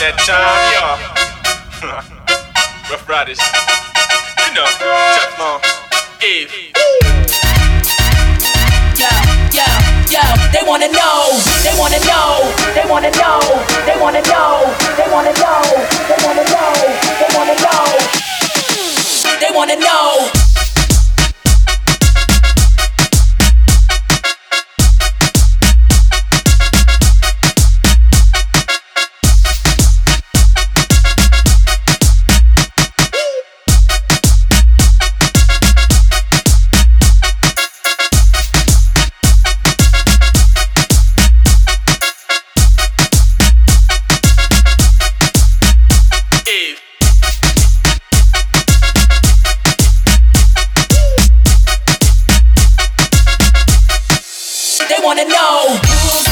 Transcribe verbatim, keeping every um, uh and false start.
that time, y'all. Rough Riders, you know, Teflon, Eve. Yo, yo, yo, they wanna know, they wanna know, they wanna know, they wanna know, they wanna know, they wanna know, they wanna know, they wanna know. They wanna know.